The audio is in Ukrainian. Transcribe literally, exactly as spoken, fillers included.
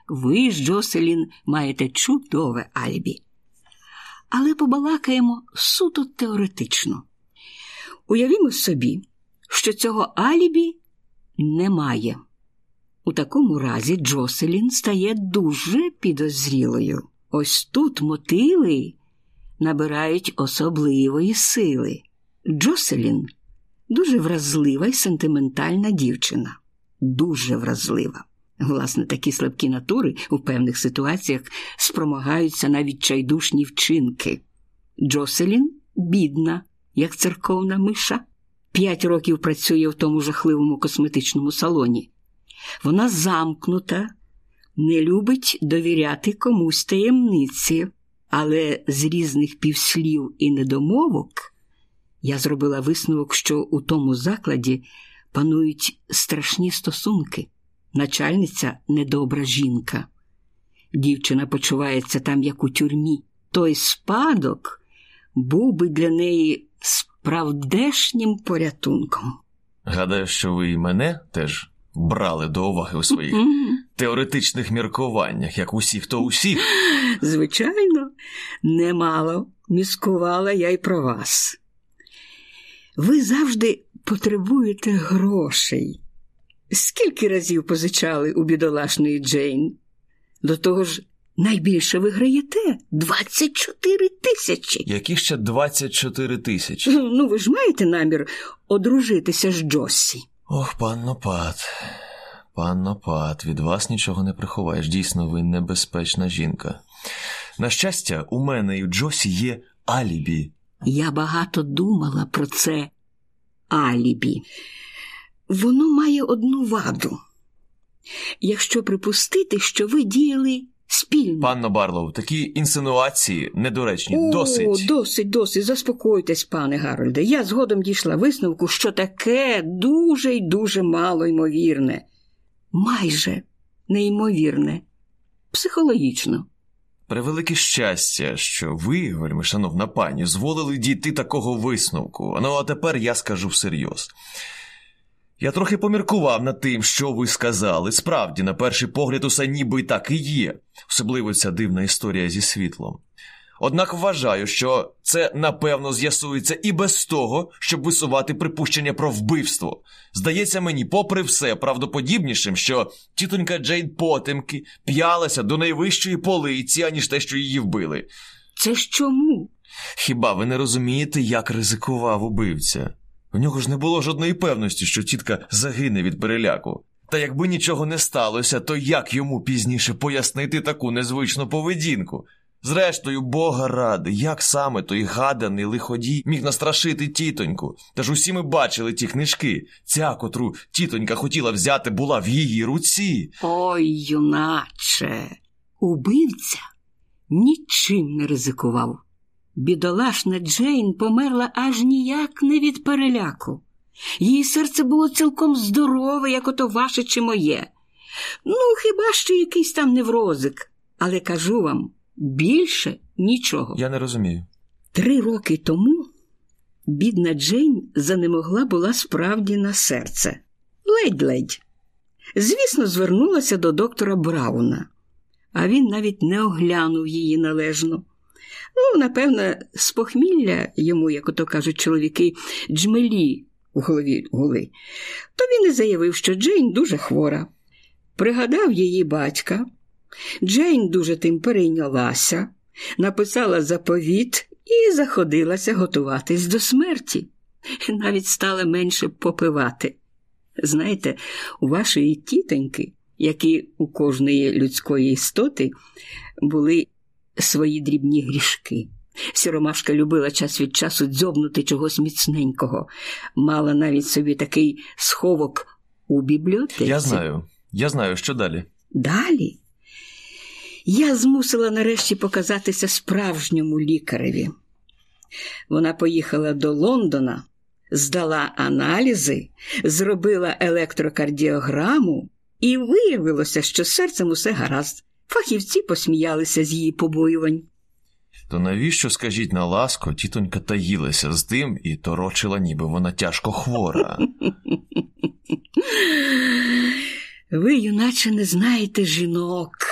ви з Джоселін маєте чудове алібі. Але побалакаємо суто теоретично. Уявімо собі, що цього алібі немає. У такому разі Джоселін стає дуже підозрілою. Ось тут мотиви набирають особливої сили. Джоселін – дуже вразлива і сентиментальна дівчина. Дуже вразлива. Власне, такі слабкі натури у певних ситуаціях спромагаються на відчайдушні вчинки. Джоселін – бідна, як церковна миша. П'ять років працює в тому жахливому косметичному салоні. Вона замкнута, не любить довіряти комусь таємниці. Але з різних півслів і недомовок я зробила висновок, що у тому закладі панують страшні стосунки. Начальниця – недобра жінка. Дівчина почувається там, як у тюрмі. Той спадок був би для неї справдешнім порятунком. Гадаю, що ви і мене теж брали до уваги у своїх mm-hmm. теоретичних міркуваннях, як усі, хто усіх. Звичайно, немало міскувала я й про вас. Ви завжди потребуєте грошей. Скільки разів позичали у бідолашної Джейн? До того ж, найбільше ви граєте – двадцять чотири тисячі. Які ще двадцять чотири тисячі? Ну, ви ж маєте намір одружитися з Джоссі? Ох, панно Пат, панно Пат, від вас нічого не приховаєш. Дійсно, ви небезпечна жінка. На щастя, у мене і у Джосі є алібі. Я багато думала про це алібі. Воно має одну ваду. Якщо припустити, що ви діяли спільно. Панно Барлоу, такі інсинуації недоречні. О, досить. Досить, досить. Заспокойтесь, пане Гарольде. Я згодом дійшла висновку, що таке дуже й дуже мало ймовірне. Майже неймовірне. Психологічно. Превелике щастя, що ви, вельми шановна пані, зволили дійти такого висновку. Ну, а тепер я скажу всерйоз. Я трохи поміркував над тим, що ви сказали. Справді, на перший погляд, усе ніби і так і є. Особливо ця дивна історія зі світлом. Однак вважаю, що це, напевно, з'ясується і без того, щоб висувати припущення про вбивство. Здається мені, попри все, правдоподібнішим, що тітонька Джейн потемки п'ялася до найвищої полиці, аніж те, що її вбили. Це ж чому? Хіба ви не розумієте, як ризикував убивця? У нього ж не було жодної певності, що тітка загине від переляку. Та якби нічого не сталося, то як йому пізніше пояснити таку незвичну поведінку? Зрештою, Бога ради, як саме той гаданий лиходій міг настрашити тітоньку? Та ж усі ми бачили ті книжки. Ця, котру тітонька хотіла взяти, була в її руці. Ой, юначе, убивця нічим не ризикував. Бідолашна Джейн померла аж ніяк не від переляку. Її серце було цілком здорове, як ото ваше чи моє. Ну, хіба що якийсь там неврозик. Але кажу вам, більше нічого. Я не розумію. Три роки тому бідна Джейн занемогла була справді на серце. Ледь-ледь. Звісно, звернулася до доктора Брауна. А він навіть не оглянув її належно. Ну, напевно, з похмілля йому, як ото кажуть чоловіки, джмелі у голові гули. То він і заявив, що Джейн дуже хвора. Пригадав її батька. Джейн дуже тим перейнялася, написала заповіт і заходилася готуватись до смерті. Навіть стала менше попивати. Знаєте, у вашої тітоньки, як і у кожної людської істоти, були свої дрібні грішки. Сіромашка любила час від часу дзьобнути чогось міцненького. Мала навіть собі такий сховок у бібліотеці. Я знаю. Я знаю, що далі. Далі? Я змусила нарешті показатися справжньому лікареві. Вона поїхала до Лондона, здала аналізи, зробила електрокардіограму, і виявилося, що з серцем усе гаразд. Фахівці посміялися з її побоювань. То навіщо, скажіть на ласку, тітонька таїлася з тим і торочила, ніби вона тяжко хвора? Ви, юначе, не знаєте жінок.